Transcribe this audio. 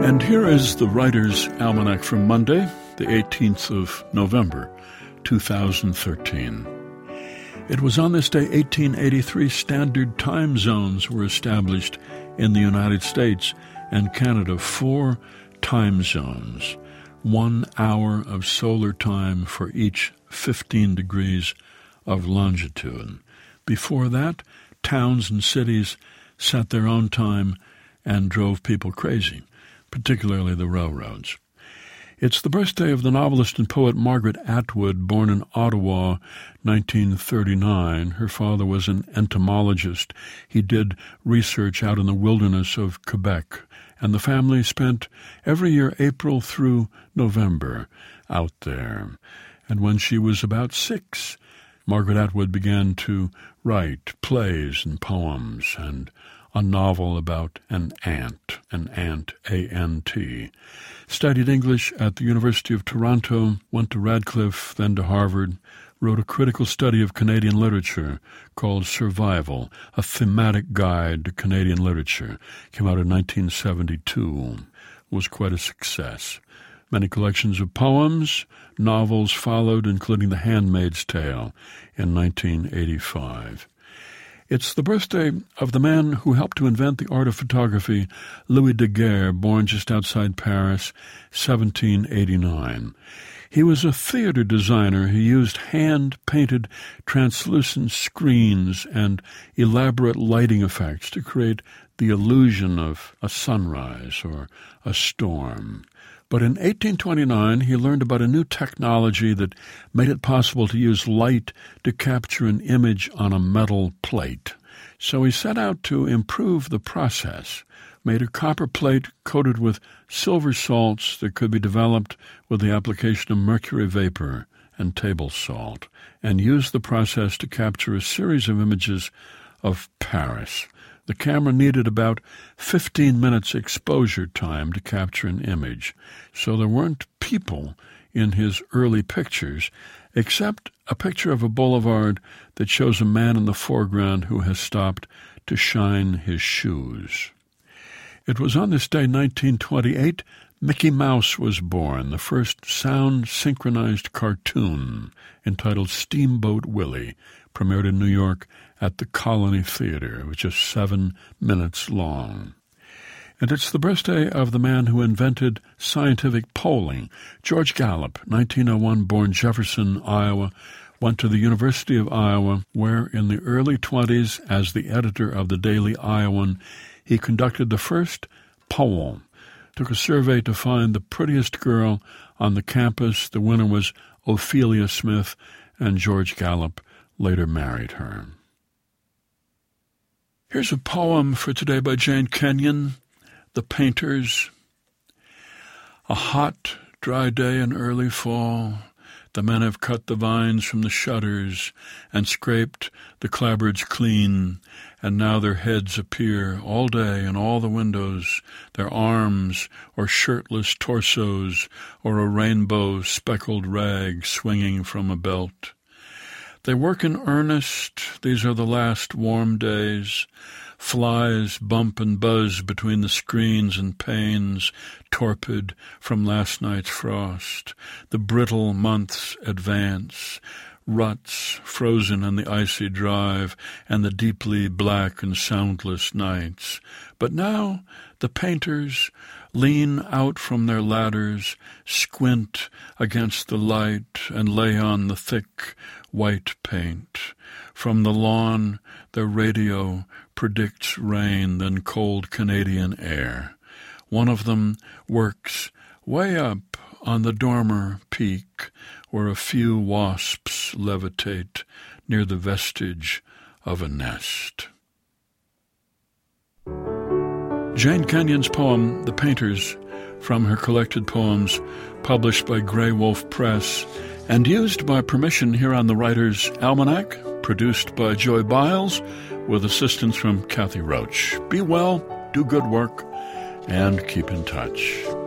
And here is the Writer's Almanac for Monday, the 18th of November, 2013. It was on this day, 1883, standard time zones were established in the United States and Canada. 4 time zones, 1 hour of solar time for each 15 degrees of longitude. Before that, towns and cities set their own time and drove people crazy, particularly the railroads. It's the birthday of the novelist and poet Margaret Atwood, born in Ottawa, 1939. Her father was an entomologist. He did research out in the wilderness of Quebec, and the family spent every year April through November out there. And when she was about 6, Margaret Atwood began to write plays and poems and a novel about an ant, A-N-T. Studied English at the University of Toronto, went to Radcliffe, then to Harvard, wrote a critical study of Canadian literature called Survival, a thematic guide to Canadian literature. Came out in 1972. Was quite a success. Many collections of poems, novels followed, including The Handmaid's Tale in 1985. It's the birthday of the man who helped to invent the art of photography, Louis Daguerre, born just outside Paris, 1789. He was a theater designer who used hand-painted translucent screens and elaborate lighting effects to create the illusion of a sunrise or a storm. But in 1829, he learned about a new technology that made it possible to use light to capture an image on a metal plate. So he set out to improve the process, made a copper plate coated with silver salts that could be developed with the application of mercury vapor and table salt, and used the process to capture a series of images of Paris. The camera needed about 15 minutes exposure time to capture an image, so there weren't people in his early pictures, except a picture of a boulevard that shows a man in the foreground who has stopped to shine his shoes. It was on this day, 1928, Mickey Mouse was born, the first sound-synchronized cartoon entitled Steamboat Willie, premiered in New York at the Colony Theater. It was just 7 minutes long. And it's the birthday of the man who invented scientific polling. George Gallup, 1901, born Jefferson, Iowa, went to the University of Iowa, where in the early 20s, as the editor of the Daily Iowan, he conducted the first poll. Took a survey to find the prettiest girl on the campus. The winner was Ophelia Smith, and George Gallup later married her. Here's a poem for today by Jane Kenyon, The Painters. A hot, dry day in early fall. The men have cut the vines from the shutters and scraped the clapboards clean, and now their heads appear all day in all the windows, their arms or shirtless torsos or a rainbow speckled rag swinging from a belt. They work in earnest. These are the last warm days. Flies bump and buzz between the screens and panes, torpid from last night's frost. The brittle months advance. Ruts frozen in the icy drive, and the deeply black and soundless nights. But now the painters lean out from their ladders, squint against the light, and lay on the thick white paint. From the lawn their radio predicts rain, then cold Canadian air. One of them works way up on the Dormer Peak, where a few wasps levitate near the vestige of a nest. Jane Kenyon's poem, The Painters, from her collected poems, published by Grey Wolf Press, and used by permission here on the Writer's Almanac, produced by Joy Biles, with assistance from Kathy Roach. Be well, do good work, and keep in touch.